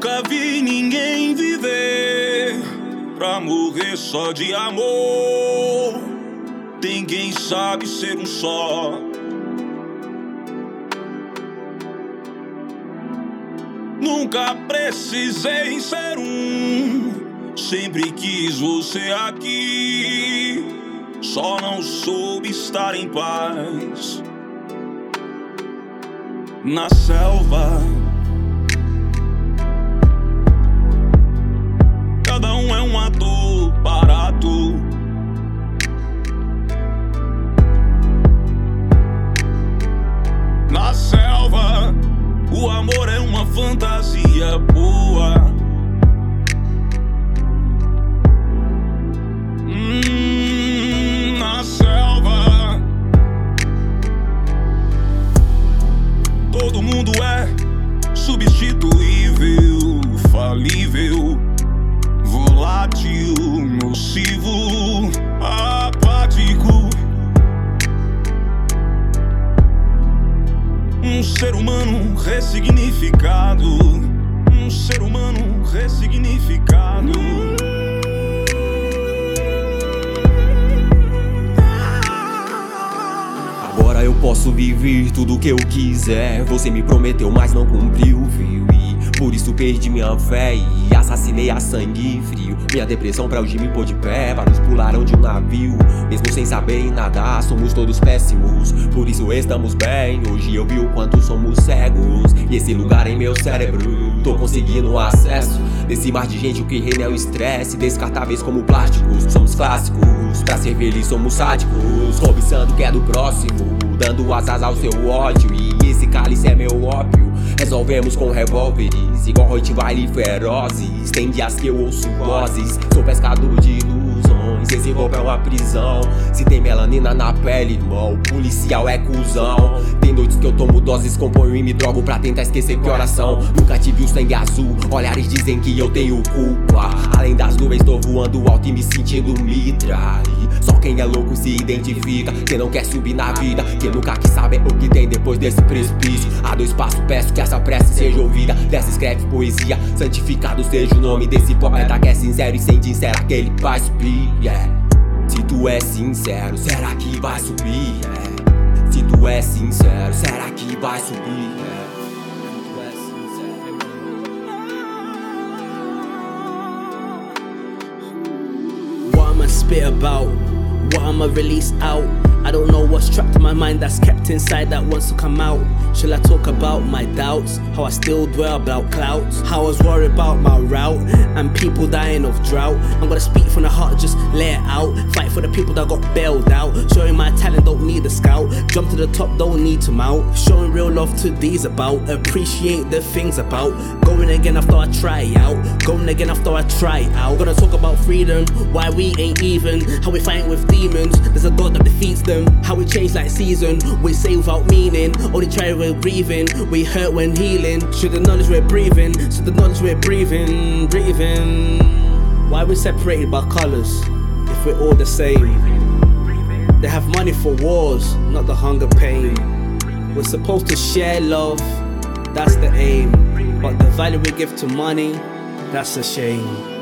Nunca vi ninguém viver pra morrer só de amor. Tem quem sabe ser um só. Nunca precisei ser um, sempre quis você aqui. Só não soube estar em paz na selva. Cada um é um ator barato. Na selva, o amor é uma fantasia boa. Na selva, todo mundo é substituível, falível, volátil, nocivo, apático. Um ser humano ressignificado. Um ser humano ressignificado. Agora eu posso viver tudo que eu quiser. Você me prometeu, mas não cumpriu, viu? E por isso perdi minha fé e assassinei a sangue frio. Minha depressão pra hoje me pôr de pé. Vários pularam de um navio, mesmo sem saberem nadar. Somos todos péssimos, por isso estamos bem. Hoje eu vi o quanto somos cegos, e esse lugar em meu cérebro tô conseguindo acesso. Nesse mar de gente o que reina é o estresse. Descartáveis como plásticos, somos clássicos. Pra ser feliz somos sádicos, cobiçando o que é do próximo, dando asas ao seu ódio. E esse cálice é meu ópio. Resolvemos com revólveres, igual Rottweiler ferozes. Tem dias que eu ouço vozes, sou pescador de ilusões. Esse golpe é uma prisão, se tem melanina na pele, irmão, o policial é cuzão. Tem noites que eu tomo doses, componho e me drogo pra tentar esquecer que oração. Nunca tive o sangue azul, olhares dizem que eu tenho culpa. Além das nuvens tô voando alto e me sentindo mitra. E só quem é louco se identifica, quem não quer subir na vida, quem nunca quis saber o que tem depois desse precipício. A dois passos peço que essa prece seja ouvida. Dessa escreve poesia, santificado seja o nome desse poeta que é sincero e sente será que ele vai subir, yeah. Se tu é sincero, será que vai subir, yeah. Se tu é sincero, será que vai subir, yeah. Se tu é sincero. What I'ma spit about, what I'ma release out. I don't know what's trapped in my mind that's kept inside that wants to come out. Shall I talk about my doubts, how I still dwell about clouds, how I was worried about my route and people dying of drought. I'm gonna speak from the heart, just lay it out. Fight for the people that got bailed out. Showing my talent, don't need a scout. Jump to the top, don't need to mount. Showing real love to these about. Appreciate the things about. Going again after I try out. Going again after I try out. Gonna talk about freedom, why we ain't even. How we fight with demons, there's a God that defeats them. How we change like season, we say without meaning. Only try when breathing, we hurt when healing. Should the knowledge we're breathing, should the knowledge we're breathing. Why we separated by colours, if we're all the same? They have money for wars, not the hunger pain. We're supposed to share love, that's the aim. But the value we give to money, that's a shame.